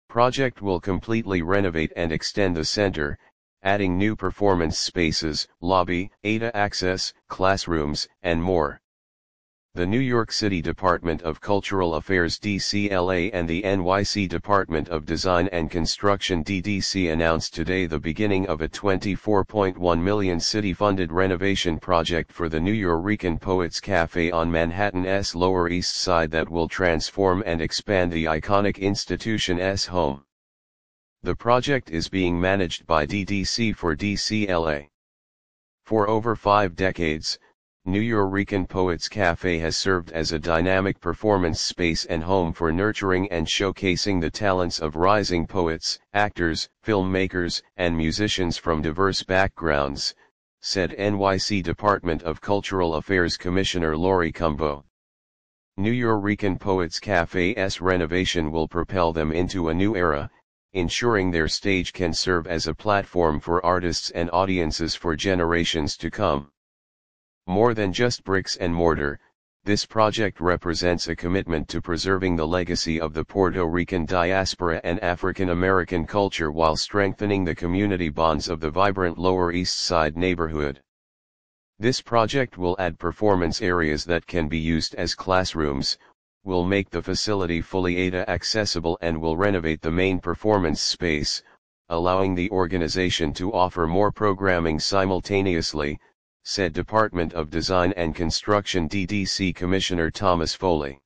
Project will completely renovate and extend the center, adding new performance spaces, lobby, ADA access, classrooms, and more. The New York City Department of Cultural Affairs DCLA and the NYC Department of Design and Construction DDC announced today the beginning of a $24.1 million city-funded renovation project for the Nuyorican Poets Cafe on Manhattan's Lower East Side that will transform and expand the iconic institution's home. The project is being managed by DDC for DCLA. For over 5 decades, Nuyorican Poets Cafe has served as a dynamic performance space and home for nurturing and showcasing the talents of rising poets, actors, filmmakers, and musicians from diverse backgrounds, said NYC Department of Cultural Affairs Commissioner Lori Cumbo. Nuyorican Poets Cafe's renovation will propel them into a new era, ensuring their stage can serve as a platform for artists and audiences for generations to come. More than just bricks and mortar, this project represents a commitment to preserving the legacy of the Puerto Rican diaspora and African American culture while strengthening the community bonds of the vibrant Lower East Side neighborhood. This project will add performance areas that can be used as classrooms, will make the facility fully ADA accessible, and will renovate the main performance space, allowing the organization to offer more programming simultaneously, said Department of Design and Construction DDC Commissioner Thomas Foley.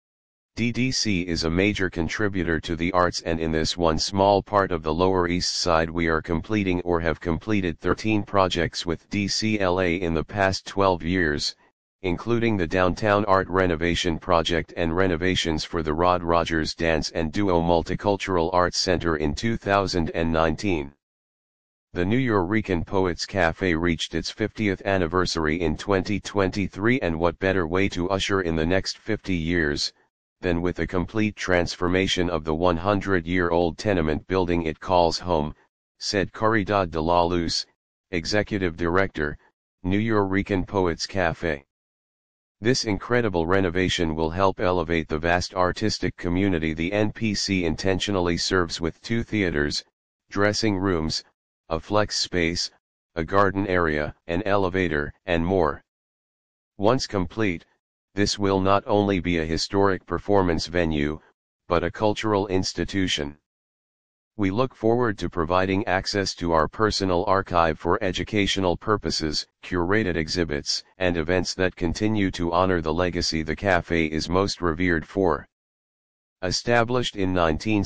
DDC is a major contributor to the arts, and in this one small part of the Lower East Side we are completing or have completed 13 projects with DCLA in the past 12 years, including the Downtown Art Renovation Project and renovations for the Rod Rogers Dance and Duo Multicultural Arts Center in 2019. The Nuyorican Poets Cafe reached its 50th anniversary in 2023, and what better way to usher in the next 50 years, than with a complete transformation of the 100-year-old tenement building it calls home, said Caridad de la Luz, Executive Director, Nuyorican Poets Cafe. This incredible renovation will help elevate the vast artistic community the NPC intentionally serves with 2 theaters, dressing rooms, a flex space, a garden area, an elevator, and more. Once complete, this will not only be a historic performance venue, but a cultural institution. We look forward to providing access to our personal archive for educational purposes, curated exhibits, and events that continue to honor the legacy the cafe is most revered for. Established in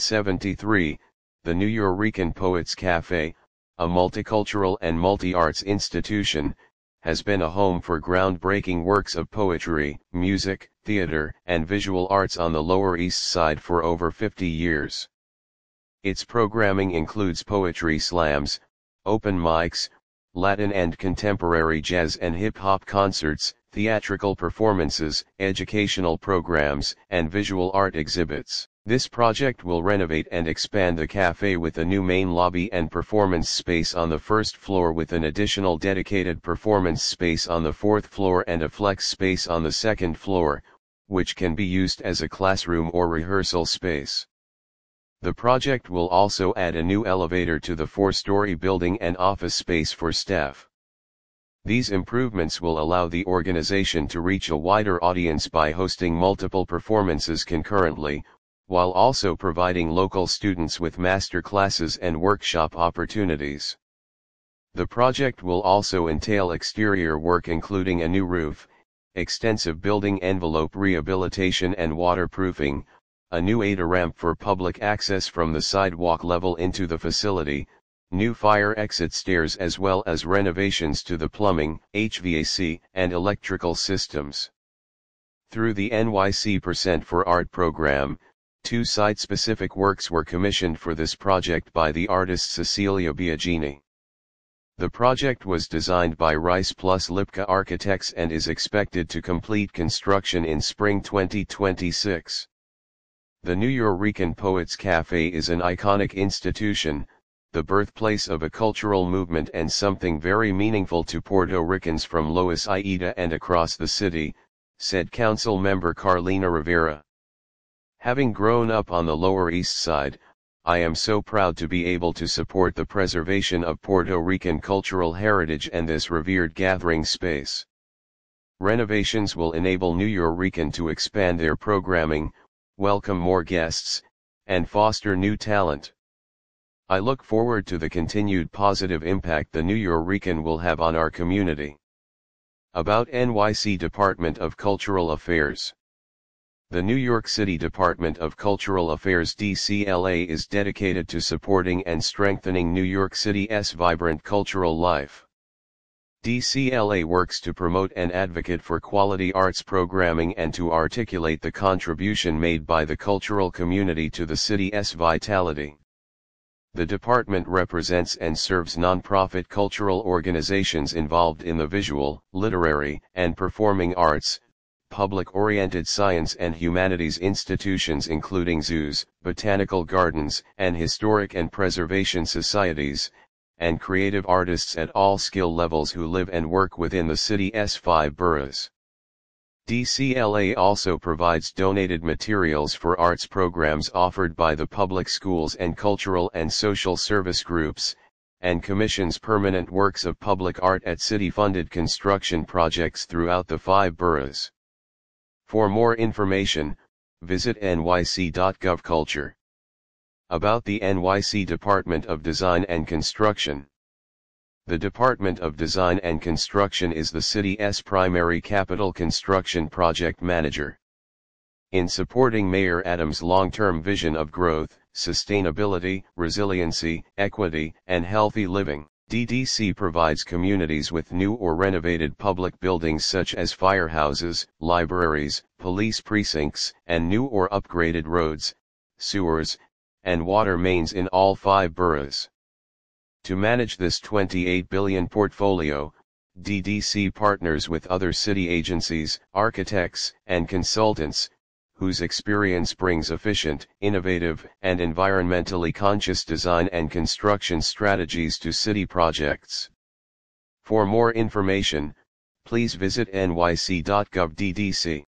1973, the Nuyorican Poets Cafe, a multicultural and multi-arts institution, has been a home for groundbreaking works of poetry, music, theater, and visual arts on the Lower East Side for over 50 years. Its programming includes poetry slams, open mics, Latin and contemporary jazz and hip-hop concerts, theatrical performances, educational programs, and visual art exhibits. This project will renovate and expand the cafe with a new main lobby and performance space on the first floor, with an additional dedicated performance space on the 4th floor and a flex space on the 2nd floor, which can be used as a classroom or rehearsal space. The project will also add a new elevator to the 4-story building and office space for staff. These improvements will allow the organization to reach a wider audience by hosting multiple performances concurrently, while also providing local students with master classes and workshop opportunities. The project will also entail exterior work including a new roof, extensive building envelope rehabilitation and waterproofing, a new ADA ramp for public access from the sidewalk level into the facility, new fire exit stairs, as well as renovations to the plumbing, HVAC, and electrical systems. Through the NYC Percent for Art program, 2 site-specific works were commissioned for this project by the artist Cecilia Biagini. The project was designed by Rice plus Lipka Architects and is expected to complete construction in spring 2026. The Nuyorican Poets Cafe is an iconic institution, the birthplace of a cultural movement and something very meaningful to Puerto Ricans from Lois Iida and across the city, said Council Member Carlina Rivera. Having grown up on the Lower East Side, I am so proud to be able to support the preservation of Puerto Rican cultural heritage and this revered gathering space. Renovations will enable Nuyorican to expand their programming, welcome more guests, and foster new talent. I look forward to the continued positive impact the Nuyorican will have on our community. About NYC Department of Cultural Affairs. The New York City Department of Cultural Affairs DCLA is dedicated to supporting and strengthening New York City's vibrant cultural life. DCLA works to promote and advocate for quality arts programming and to articulate the contribution made by the cultural community to the city's vitality. The department represents and serves nonprofit cultural organizations involved in the visual, literary, and performing arts, public-oriented science and humanities institutions including zoos, botanical gardens, and historic and preservation societies, and creative artists at all skill levels who live and work within the city's 5 boroughs. DCLA also provides donated materials for arts programs offered by the public schools and cultural and social service groups, and commissions permanent works of public art at city-funded construction projects throughout the 5 boroughs. For more information, visit nyc.gov/culture. About the NYC Department of Design and Construction. The Department of Design and Construction is the city's primary capital construction project manager. In supporting Mayor Adams' long-term vision of growth, sustainability, resiliency, equity, and healthy living, DDC provides communities with new or renovated public buildings such as firehouses, libraries, police precincts, and new or upgraded roads, sewers, and water mains in all 5 boroughs. To manage this $28 billion portfolio, DDC partners with other city agencies, architects, and consultants, whose experience brings efficient, innovative, and environmentally conscious design and construction strategies to city projects. For more information, please visit nyc.gov/ddc.